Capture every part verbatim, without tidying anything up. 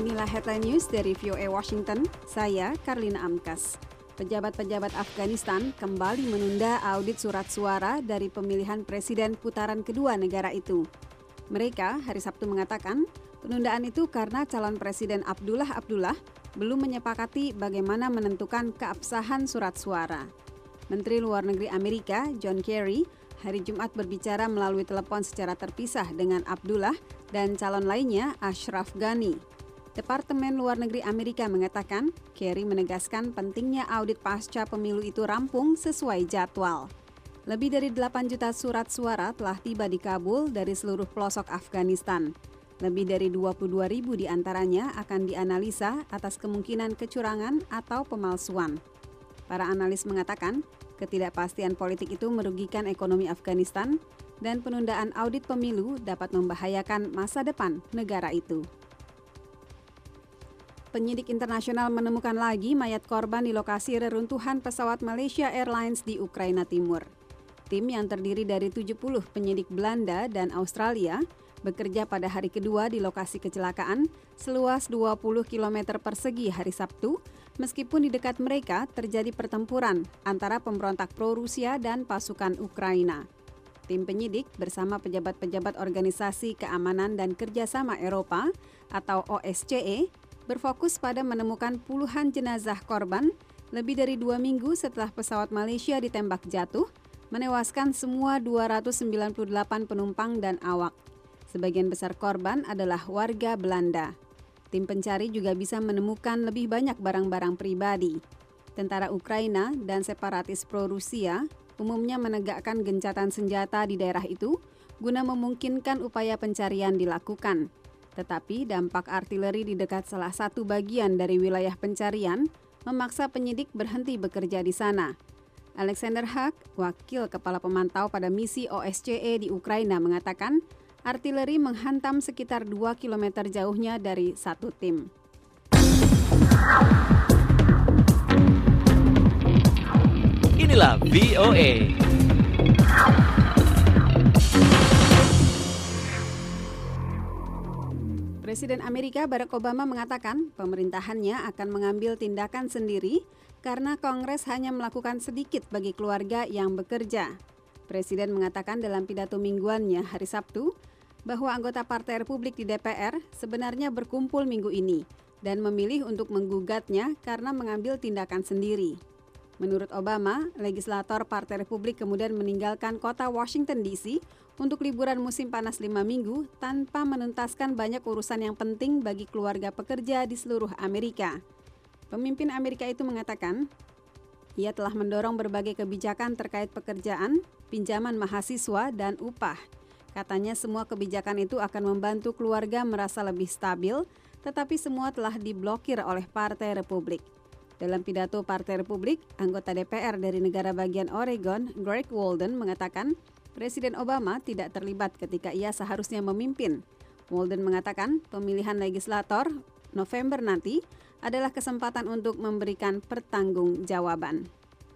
inilah headline news dari V O A Washington. Saya Karlina Amkas. Pejabat-pejabat Afghanistan kembali menunda audit surat suara dari pemilihan presiden putaran kedua negara itu. Mereka hari Sabtu mengatakan penundaan itu karena calon presiden Abdullah Abdullah belum menyepakati bagaimana menentukan keabsahan surat suara. Menteri Luar Negeri Amerika John Kerry hari Jumat berbicara melalui telepon secara terpisah dengan Abdullah dan calon lainnya Ashraf Ghani. Departemen Luar Negeri Amerika mengatakan Kerry menegaskan pentingnya audit pasca pemilu itu rampung sesuai jadwal. Lebih dari delapan juta surat suara telah tiba di Kabul dari seluruh pelosok Afghanistan. Lebih dari dua puluh dua ribu di antaranya akan dianalisa atas kemungkinan kecurangan atau pemalsuan. Para analis mengatakan ketidakpastian politik itu merugikan ekonomi Afghanistan dan penundaan audit pemilu dapat membahayakan masa depan negara itu. Penyidik internasional menemukan lagi mayat korban di lokasi reruntuhan pesawat Malaysia Airlines di Ukraina Timur. Tim yang terdiri dari tujuh puluh penyidik Belanda dan Australia bekerja pada hari kedua di lokasi kecelakaan seluas dua puluh kilometer persegi hari Sabtu, meskipun di dekat mereka terjadi pertempuran antara pemberontak pro-Rusia dan pasukan Ukraina. Tim penyidik bersama pejabat-pejabat Organisasi Keamanan dan Kerjasama Eropa atau O S C E berfokus pada menemukan puluhan jenazah korban lebih dari dua minggu setelah pesawat Malaysia ditembak jatuh, menewaskan semua dua ratus sembilan puluh delapan penumpang dan awak. Sebagian besar korban adalah warga Belanda. Tim pencari juga bisa menemukan lebih banyak barang-barang pribadi. Tentara Ukraina dan separatis pro-Rusia umumnya menegakkan gencatan senjata di daerah itu guna memungkinkan upaya pencarian dilakukan. Tetapi dampak artileri di dekat salah satu bagian dari wilayah pencarian memaksa penyidik berhenti bekerja di sana. Alexander Hack, wakil kepala pemantau pada misi O S C E di Ukraina, mengatakan artileri menghantam sekitar dua kilometer jauhnya dari satu tim. Inilah V O A. Presiden Amerika Barack Obama mengatakan pemerintahannya akan mengambil tindakan sendiri karena Kongres hanya melakukan sedikit bagi keluarga yang bekerja. Presiden mengatakan dalam pidato mingguannya hari Sabtu bahwa anggota Partai Republik di D P R sebenarnya berkumpul minggu ini dan memilih untuk menggugatnya karena mengambil tindakan sendiri. Menurut Obama, legislator Partai Republik kemudian meninggalkan kota Washington D C untuk liburan musim panas lima minggu tanpa menuntaskan banyak urusan yang penting bagi keluarga pekerja di seluruh Amerika. Pemimpin Amerika itu mengatakan, ia telah mendorong berbagai kebijakan terkait pekerjaan, pinjaman mahasiswa, dan upah. Katanya semua kebijakan itu akan membantu keluarga merasa lebih stabil, tetapi semua telah diblokir oleh Partai Republik. Dalam pidato Partai Republik, anggota D P R dari negara bagian Oregon, Greg Walden, mengatakan Presiden Obama tidak terlibat ketika ia seharusnya memimpin. Walden mengatakan pemilihan legislator November nanti adalah kesempatan untuk memberikan pertanggungjawaban.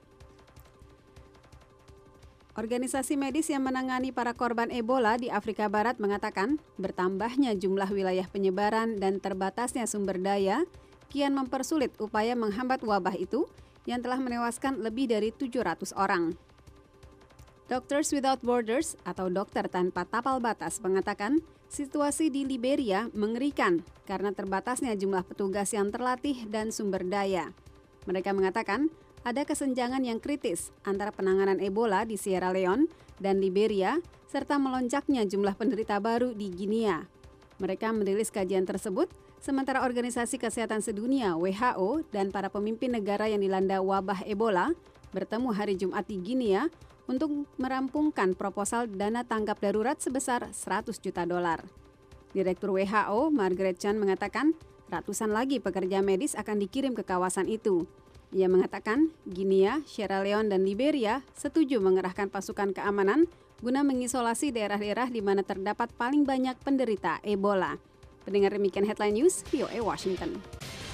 Organisasi medis yang menangani para korban Ebola di Afrika Barat mengatakan bertambahnya jumlah wilayah penyebaran dan terbatasnya sumber daya kian mempersulit upaya menghambat wabah itu yang telah menewaskan lebih dari tujuh ratus orang. Doctors Without Borders atau Dokter Tanpa Tapal Batas mengatakan situasi di Liberia mengerikan karena terbatasnya jumlah petugas yang terlatih dan sumber daya. Mereka mengatakan ada kesenjangan yang kritis antara penanganan Ebola di Sierra Leone dan Liberia serta melonjaknya jumlah penderita baru di Guinea. Mereka merilis kajian tersebut sementara Organisasi Kesehatan Sedunia W H O dan para pemimpin negara yang dilanda wabah Ebola bertemu hari Jumat di Guinea untuk merampungkan proposal dana tanggap darurat sebesar seratus juta dolar. Direktur W H O Margaret Chan mengatakan ratusan lagi pekerja medis akan dikirim ke kawasan itu. Ia mengatakan Guinea, Sierra Leone, dan Liberia setuju mengerahkan pasukan keamanan guna mengisolasi daerah-daerah di mana terdapat paling banyak penderita Ebola. Pendengar demikian headline news V O A Washington.